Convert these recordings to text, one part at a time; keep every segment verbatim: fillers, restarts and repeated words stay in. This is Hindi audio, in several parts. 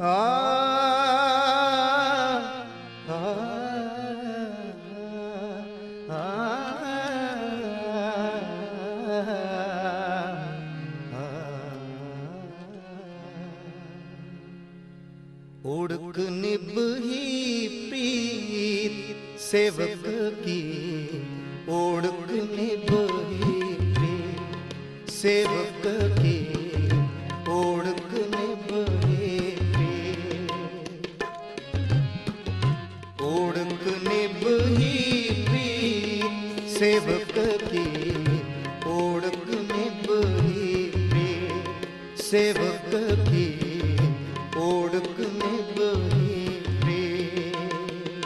आ, आ, आ, उड़क निभही प्रीत सेवक की, उड़क निभही प्रीत सेवक की, उड़क निभही प्रीत, उड़क निभही प्रीत सेवक की, उड़क निभही प्रीत सेवक की, उड़क निभही प्रीत।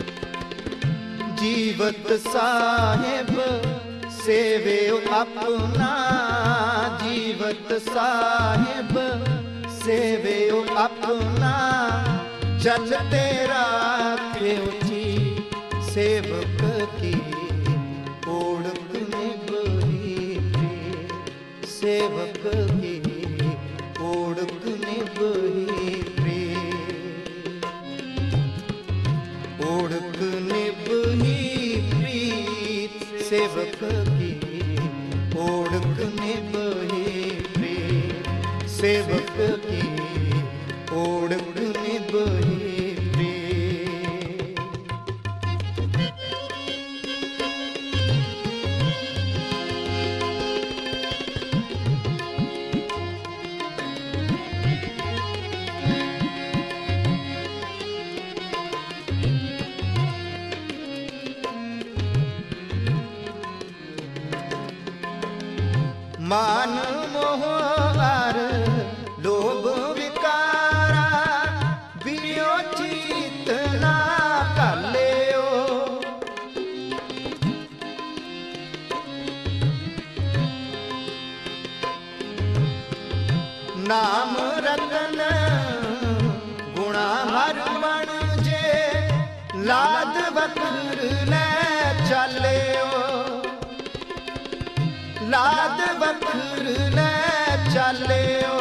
जीवत साहेब सेवे अपना, जीवत साहेब सेवे अपना, चलते राखे उची सेवक की, उड़क निभही प्रीत सेवक की, उड़क निभही प्रीत, उड़क निभही प्रीत सेवक की, उड़क निभही प्रीत सेवक की, उड़क निभही प्रीत। मान मोह आर लोभ विकारा, बियो चित ना कालेओ, नाम रतन गुणा हर बन जे, लाद बकर ले चलेओ, लाद बकर ले चलेओ।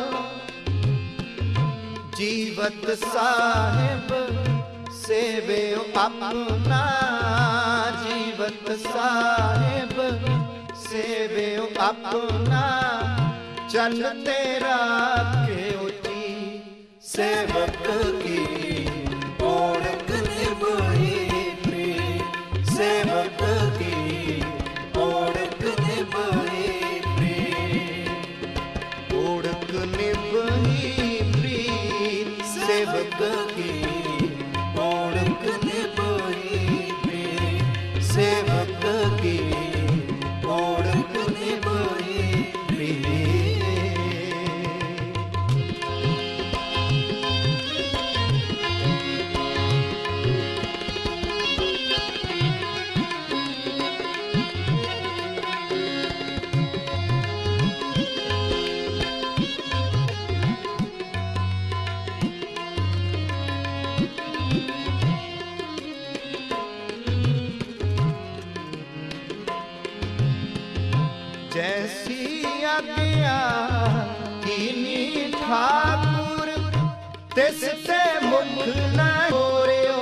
जीवत साहेब सेवे अपना, जीवत साहेब सेवे अपना, चलते राखे उची सेवक की, उड़क निभही प्रीत सेवक की, उड़क निभही प्रीत, उड़क निभही प्रीत सेवक की, उड़क निभही प्रीत सेवक की, उड़क निभही प्रीत। जैसी आज्ञा कीनी ठाकुर, तिसते मुख न मोरियो,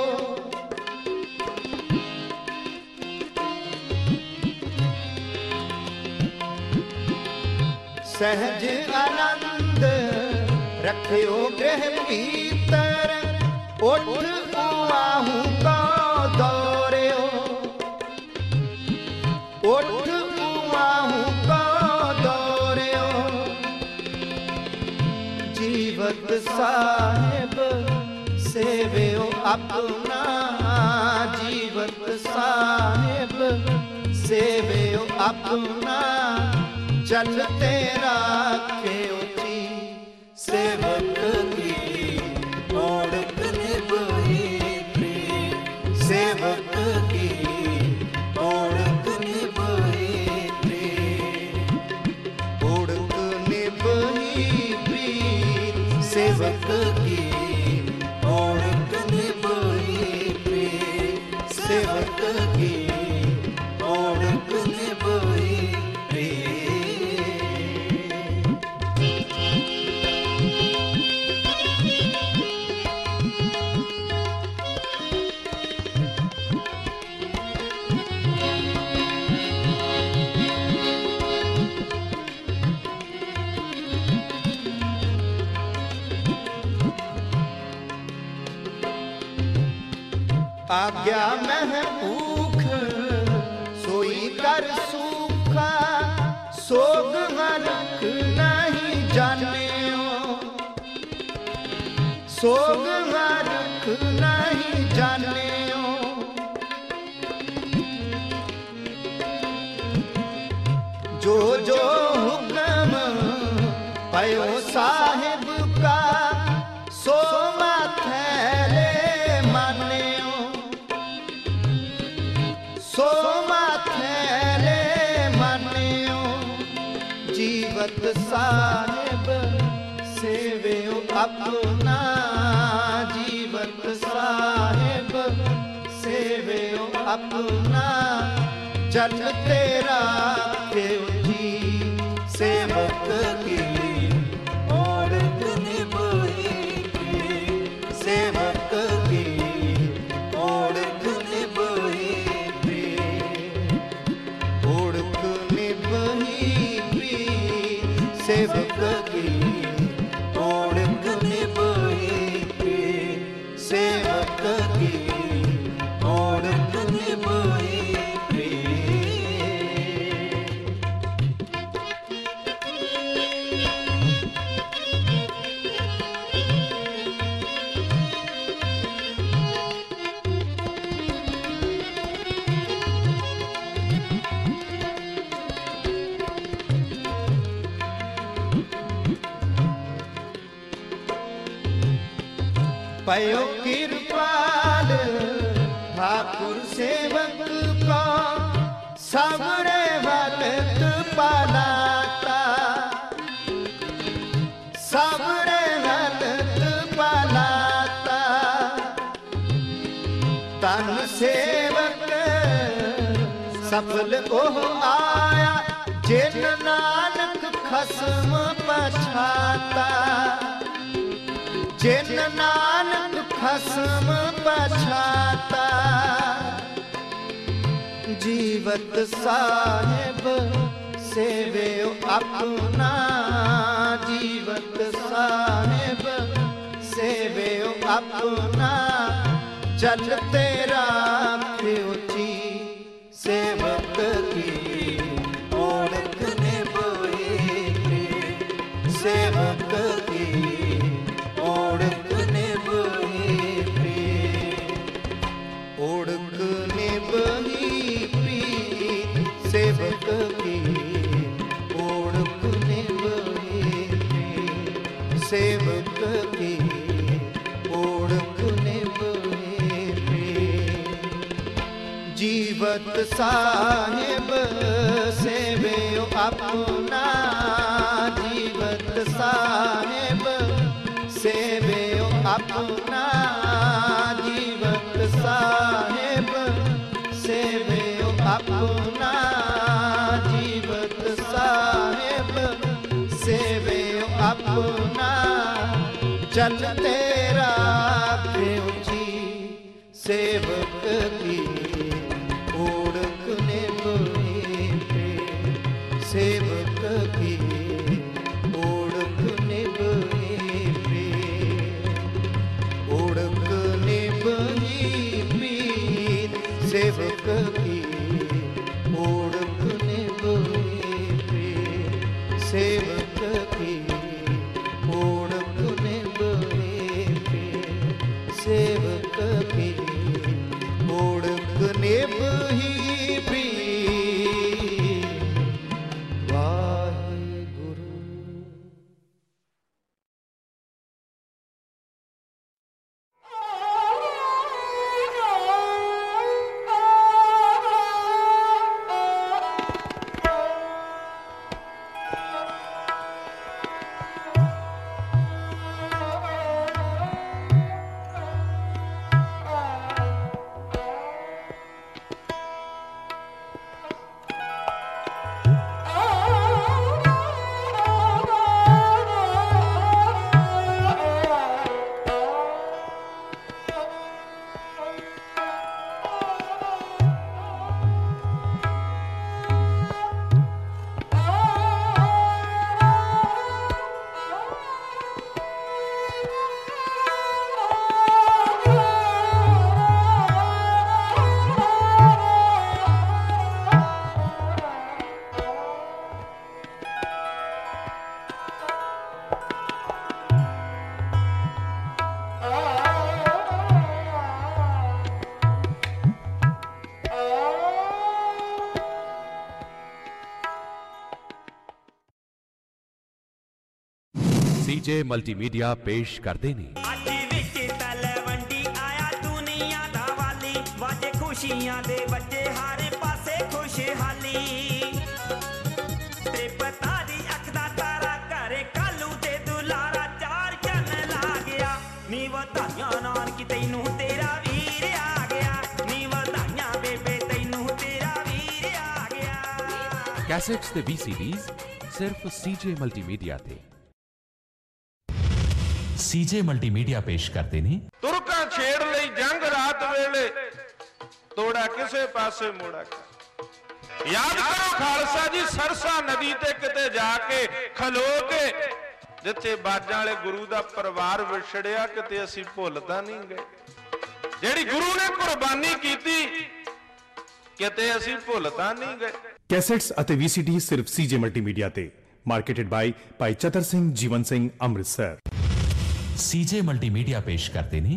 सहज आनंद रखियो गृह भीतर, उठ उआहू को दौड़ियो, उठ उआहू को दौड़ियो। जीवत साहेब सेवेओ अपना, जीवत साहेब सेवेओ अपना, चलते राखे उची सेवक की, उड़क निभही प्रीत सेवक की, उड़क निभही प्रीत, उड़क निभही प्रीत सेवक की, उड़क निभही प्रीत सेवक की, उड़क निभही प्रीत। लागया मह भूख सोई कर सूखा सोग हरख नहीं जानियो सोग हरख नहीं जानियो जो जो हुक्म पयो साहिब का सो माथे मानियो सो माथे मानियो जीवत साहिब सेवियो अपना जीवत साहिब सेवियो अपना जल तेरा के जी सेवक की ओढ़ निभाई सेवक की ओढ़ निभाई ओढ़ निभाई सेवक की ओढ़ निभाई सेवक की ओढ़ निभाई पयो कृपाल ठाकुर सेवक को सबरे वलत पालाता सबरे वलत पालाता तन सेवक सफल ओह आया जिन नानक खसम पछाता जिन नानक खसम पछाता जीवत साहिब सेवियो अपना जीवत साहिब सेवियो अपना जल तेरा जी सेवक की ओढ़ निभाई सेवक की ओढ़ निभाई ओढ़ निभाई सेवक की ओढ़ निभाई सेवक की ओढ़ निभाई जीवत साहिब सेवियो अपना जीवत साहिब सेवियो अपना जीवत साहिब सेवियो अपना जीवत साहिब सेवियो अपना चल तेरा जी सेवक की ओढ़ निभाई सेवक की ओढ़ निभाई ओढ़ निभाई सेवक की ओढ़ निभाई सेवक की ओढ़ निभाई सेवक की ओढ़ निभाई सीजे मल्टीमीडिया पेश करते ने खुशियां दे बच्चे हर पासे खुशहाली ते पता दी अख दा तारा घरे कालू ते दुलारा चार चन ला गया नी वधाइयां नानकी तैनू तेरा वीर आ गया नी वधाइयां बेबे तैनू तेरा वीर आ गया। कैसेट्स ते वीसीडीज सिर्फ सीजे मल्टीमीडिया ते। सीजे मल्टीमीडिया पेश करते ने तुरका छेड़ लई जंग रात वेले ਤੋੜਾ ਕਿਸੇ ਪਾਸੇ ਮੋੜਾ ਕਰ ਯਾਦ ਕਰੋ ਖਾਲਸਾ ਜੀ ਸਰਸਾ ਨਦੀ ਤੇ ਕਿਤੇ ਜਾ ਕੇ ਖਲੋ ਕੇ ਜਿੱਥੇ ਬਾਜਾਂ ਵਾਲੇ ਗੁਰੂ ਦਾ ਪਰਿਵਾਰ ਵਿਛੜਿਆ ਕਿਤੇ ਅਸੀਂ ਭੁੱਲ ਤਾਂ ਨਹੀਂ ਗਏ ਜਿਹੜੀ ਗੁਰੂ ਨੇ ਕੁਰਬਾਨੀ ਕੀਤੀ ਕਿਤੇ ਅਸੀਂ ਭੁੱਲ ਤਾਂ ਨਹੀਂ ਗਏ। ਕੈਸੇਟਸ ਅਤੇ ਵੀਸੀਡੀ ਸਿਰਫ ਸੀਜੇ ਮਲਟੀਮੀਡੀਆ ਤੇ marketed by Bhai Chatar Singh Jeevan Singh Amritsar. CJ multimedia ਪੇਸ਼ ਕਰਦੇ ਨੇ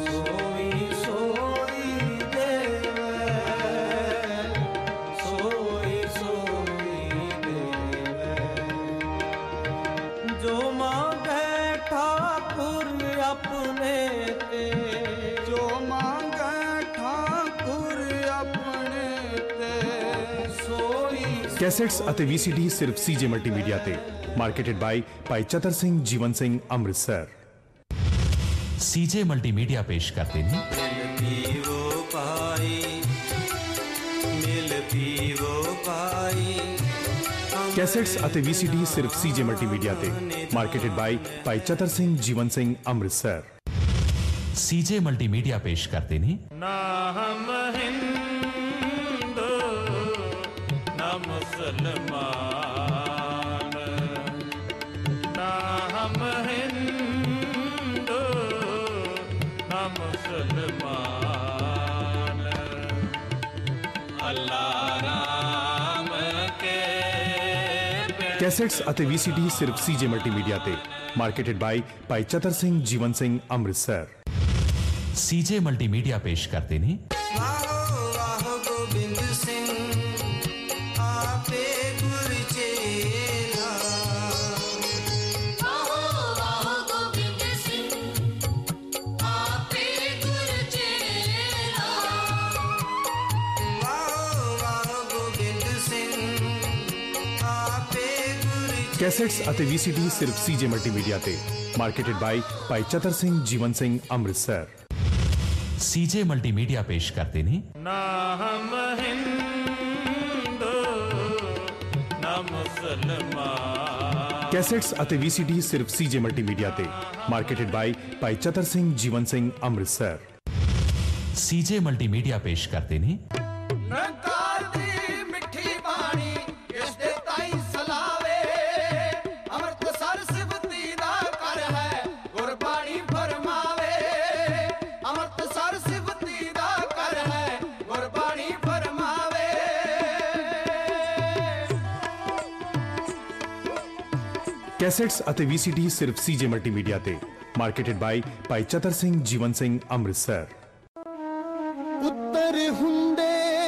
ਕੈਸੇਟਸ ਅਤੇ ਵੀਸੀਡੀ ਸਿਰਫ ਸੀਜੇ ਮਲਟੀਮੀਡੀਆ ਤੇ marketed by Bhai Chatar Singh Jeevan Singh Amritsar. CJ multimedia ਪੇਸ਼ ਕਰਦੇ ਨੇ ਮਿਲ ਪੀਵੋ ਭਾਈ ਮਿਲ ਪੀਵੋ ਭਾਈ। ਕੈਸੇਟਸ ਅਤੇ ਵੀਸੀਡੀ ਸਿਰਫ ਸੀਜੇ ਮਲਟੀਮੀਡੀਆ ਤੇ marketed by Bhai Chatar Singh Jeevan Singh Amritsar. CJ multimedia ਪੇਸ਼ ਕਰਦੇ ਨੇ ਨਾਮ ਮੁਸਲਮਾਨ ਨਾ ਹਮ ਹਿੰਦੂ ਨਾ ਮੁਸਲਮਾਨ ਅੱਲਾਹ ਰਾਮ ਕੇ। ਕੈਸੇਟਸ ਅਤੇ ਵੀਸੀਡੀ ਸਿਰਫ ਸੀਜੇ ਮਲਟੀਮੀਡੀਆ ਤੇ marketed by Bhai Chatar Singh Jeevan Singh Amritsar. CJ multimedia ਪੇਸ਼ ਕਰਦੇ ਨੇ ਵਾਹੋ ਵਾਹੋ ਗੋਬਿੰਦ ਸਿੰਘ ਕੈਸੇਟਸ ਅਤੇ ਵੀਸੀਡੀ ਸਿਰਫ ਸੀਜੇ ਮਲਟੀਮੀਡੀਆ ਤੇ marketed by Bhai Chatar Singh Jeevan Singh Amritsar. CJ multimedia ਪੇਸ਼ ਕਰਦੇ ਨੇ ਨਾ ਹਮ ਹਿੰਦੂ ਨਾ ਮੁਸਲਮਾਨ। ਕੈਸੇਟਸ ਅਤੇ ਵੀਸੀਡੀ ਸਿਰਫ ਸੀਜੇ ਮਲਟੀਮੀਡੀਆ ਤੇ marketed by Bhai Chatar Singh Jeevan Singh Amritsar. CJ multimedia ਪੇਸ਼ ਕਰਦੇ ਨੇ ਕੈਸੇਟਸ ਅਤੇ ਵੀਸੀਡੀ ਸਿਰਫ ਸੀਜੇ ਮਲਟੀਮੀਡੀਆ ਤੇ ਮਾਰਕੀਟਡ ਬਾਈ ਭਾਈ ਚਤਰ ਸਿੰਘ ਜੀਵਨ ਸਿੰਘ ਅੰਮ੍ਰਿਤਸਰ। ਪੁੱਤਰ ਹੁੰਦੇ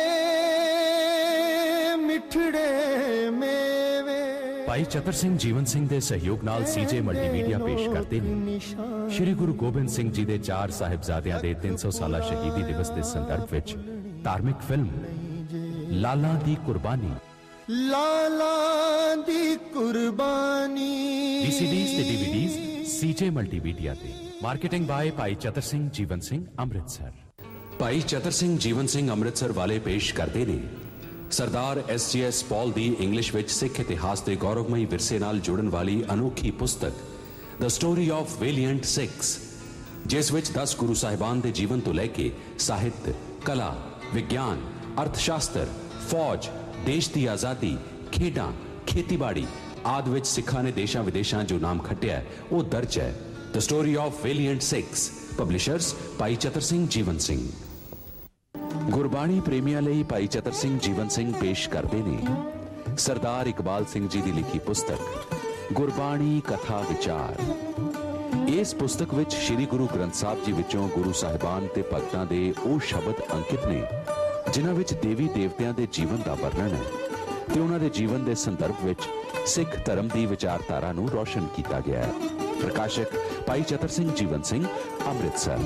ਮਿੱਠੜੇ ਮੇਵੇ। ਭਾਈ ਚਤਰ ਸਿੰਘ ਜੀਵਨ ਸਿੰਘ ਦੇ ਸਹਿਯੋਗ ਨਾਲ ਸੀਜੇ ਮਲਟੀਮੀਡੀਆ ਪੇਸ਼ ਕਰਦੇ ਨੇ ਸ਼੍ਰੀ ਗੁਰੂ ਗੋਬਿੰਦ ਸਿੰਘ ਜੀ ਦੇ ਚਾਰ ਸਾਹਿਬਜ਼ਾਦਿਆਂ ਦੇ ਤਿੰਨ ਸੌ ਸਾਲਾ ਸ਼ਹੀਦੀ ਦਿਵਸ ਦੇ ਸੰਦਰਭ ਵਿੱਚ ਧਾਰਮਿਕ ਫਿਲਮ ਲਾਲਾ ਦੀ ਕੁਰਬਾਨੀ। ਲਾਲਾ ਦੀ ਕੁਰਬਾਨੀ। ਵੀਸੀਡੀਜ਼ ਤੇ ਡੀਵੀਡੀਜ਼ ਸੀਜੇ ਮਲਟੀਮੀਡੀਆ ਤੇ ਮਾਰਕੀਟਿੰਗ ਬਾय ਭਾਈ ਚਤਰ ਸਿੰਘ ਜੀਵਨ ਸਿੰਘ ਅੰਮ੍ਰਿਤਸਰ। ਭਾਈ ਚਤਰ ਸਿੰਘ ਜੀਵਨ ਸਿੰਘ ਅੰਮ੍ਰਿਤਸਰ ਵਾਲੇ ਪੇਸ਼ ਕਰਦੇ ਨੇ Sardar S G S Paul ਦੀ ਇੰਗਲਿਸ਼ ਵਿੱਚ ਸਿੱਖ ਇਤਿਹਾਸ ਦੇ ਗੌਰਵਮਈ ਵਿਰਸੇ ਨਾਲ ਜੁੜਨ ਵਾਲੀ ਅਨੋਖੀ ਪੁਸਤਕ the story of valiant Sikhs, ਜਿਸ ਵਿੱਚ ਦਸ ਗੁਰੂ ਸਾਹਿਬਾਨ ਦੇ ਜੀਵਨ ਤੋਂ ਲੈ ਕੇ ਸਾਹਿਤ, ਕਲਾ, ਵਿਗਿਆਨ, ਅਰਥ ਸ਼ਾਸਤਰ, ਫੌਜ, ਦੇਸ਼ ਦੀ ਆਜ਼ਾਦੀ, ਖੇਡਾਂ, ਖੇਤੀਬਾੜੀ ਆਦਿ ਵਿੱਚ ਸਿੱਖਾਂ ਨੇ ਦੇਸ਼ਾਂ ਵਿਦੇਸ਼ਾਂ ਜੋ ਨਾਮ ਖੱਟਿਆ ਉਹ ਦਰਜ ਹੈ। The story of valiant Sikhs, publishers Bhai Chatar Singh Jeevan Singh. Gurbani ਪ੍ਰੇਮੀਆਂ ਲਈ ਭਾਈ ਚਤਰ ਸਿੰਘ ਜੀਵਨ ਸਿੰਘ ਪੇਸ਼ ਕਰਦੇ ਨੇ ਸਰਦਾਰ ਇਕਬਾਲ ਸਿੰਘ ਜੀ ਦੀ ਲਿਖੀ ਪੁਸਤਕ ਗੁਰਬਾਣੀ ਕਥਾ ਵਿਚਾਰ। ਇਸ ਪੁਸਤਕ ਵਿੱਚ ਸ਼੍ਰੀ ਗੁਰੂ ਗ੍ਰੰਥ ਸਾਹਿਬ ਜੀ ਵਿੱਚੋਂ ਗੁਰੂ ਸਾਹਿਬਾਨ ਤੇ ਭਗਤਾਂ ਦੇ ਉਹ ਸ਼ਬਦ ਅੰਕਿਤ ਨੇ ਜਿਨ੍ਹਾਂ ਵਿੱਚ ਦੇਵੀ ਦੇਵਤਿਆਂ ਦੇ ਜੀਵਨ ਦਾ ਵਰਣਨ ਹੈ ਤੇ ਉਹਨਾਂ ਦੇ ਜੀਵਨ ਦੇ ਸੰਦਰਭ ਵਿੱਚ ਸਿੱਖ ਧਰਮ ਦੀ ਵਿਚਾਰਧਾਰਾ ਨੂੰ ਰੋਸ਼ਨ ਕੀਤਾ ਗਿਆ ਹੈ। ਪ੍ਰਕਾਸ਼ਕ ਭਾਈ ਚਤਰ ਸਿੰਘ ਜੀਵਨ ਸਿੰਘ ਅੰਮ੍ਰਿਤਸਰ।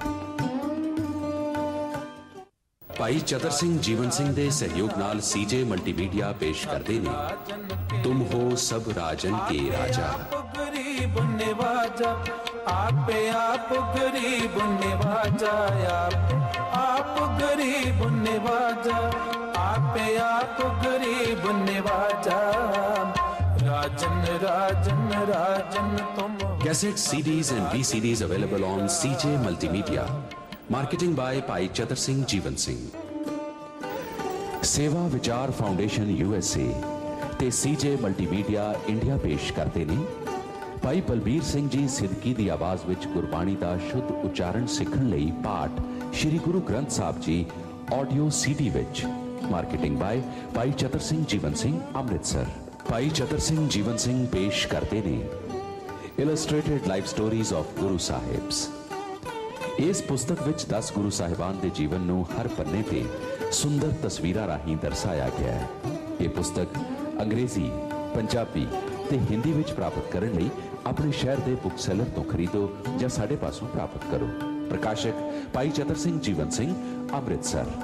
ਭਾਈ ਚਤਰ ਸਿੰਘ ਜੀਵਨ ਸਿੰਘ ਦੇ ਸਹਿਯੋਗ ਨਾਲ ਸੀਜੇ ਮਲਟੀਮੀਡੀਆ ਪੇਸ਼ ਕਰਦੇ ਨੇ ਤੁਮ ਹੋ ਸਭ ਰਾਜਨ ਕੇ ਰਾਜਾ। गरीब निवाजा आपे आप गरीब निवाजा आप आप गरीब निवाजा आपे आप गरीब निवाजा राजन राजन राजन तुम। Cassettes, C Ds and V C Ds available on C J Multimedia. Marketing by Bhai Chatar Singh Jeevan Singh. सेवा विचार फाउंडेशन यूएसए ते सीजे मल्टीमीडिया इंडिया पेश करते ने भाई बलबीर सिंह जी सिद्दकी दी आवाज विच गुरबाणी दा शुद्ध उच्चारण सीखण लई पाठ श्री गुरु ग्रंथ साहब जी ऑडियो सीडी विच। Marketing by Bhai Chatar Singh Jeevan Singh Amritsar. भाई चतर सिंह जीवन सिंह पेश करते ने illustrated life stories of Guru Sahibs. इस पुस्तक विच दस गुरु साहिबान दे जीवन नूं हर पन्ने ते सुंदर तस्वीरां राहीं दर्शाया गया है। ये पुस्तक अंग्रेजी, पंजाबी ते हिंदी विच प्राप्त करने लई अपने शहर के बुक सैलर तो खरीदो या साडे पासों प्राप्त करो। प्रकाशक भाई चतर सिंह जीवन सिंह अमृतसर।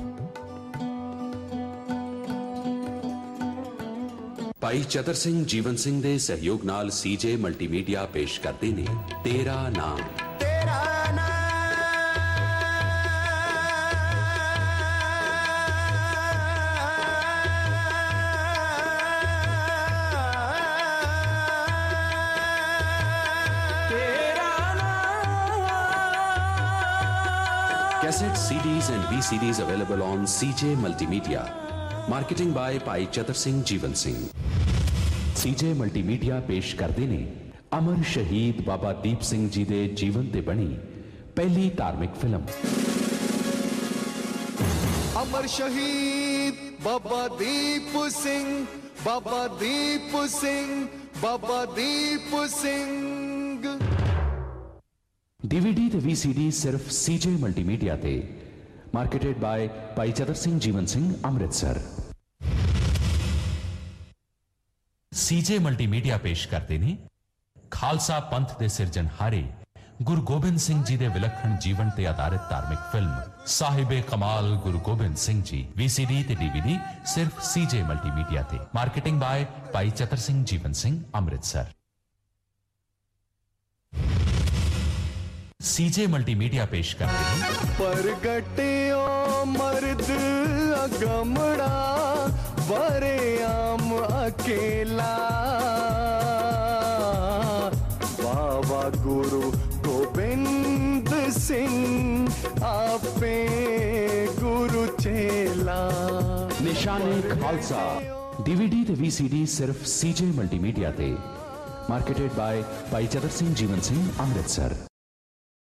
भाई चतर सिंह जीवन सिंह दे सहयोग नाल सीजे मल्टीमीडिया पेश करते ने तेरा नाम। Cassettes, C Ds and V C Ds available on C J Multimedia. Marketing by Bhai Chatar Singh Jeevan Singh. C J Multimedia पेश करते ने अमर शहीद बाबा दीप सिंह जी दे जीवन ते बनी पहली धार्मिक फिल्म। अमर शहीद बाबा दीप सिंह, बाबा दीप सिंह, बाबा दीप सिंह। डीवीडी ते वीसीडी सिर्फ सीजे मल्टीमीडिया ते। Marketed by Bhai Chatar Singh Jeevan Singh Amritsar. CJ multimedia पेश करते ने खालसा पंथ दे सिरजनहारे गुरु गोबिंद सिंह जी दे विलक्षण जीवन ते आधारित धार्मिक फिल्म साहिबे कमाल गुरु गोबिंद सिंह जी। वीसीडी ते डीवीडी सिर्फ सीजे मल्टीमीडिया ते। Marketing by Bhai Chatar Singh Jeevan Singh Amritsar. CJ multimedia पेश करते हैं परगटियो मर्द अगमड़ा बरे आम अकेला। बाबा गुरु गोबिंद सिंह आपे गुरु चेला। निशाने खालसा डीवीडी ते वीसीडी सिर्फ सीजे मल्टीमीडिया ते। Marketed by Bhai Chatar Singh Jeevan Singh Amritsar.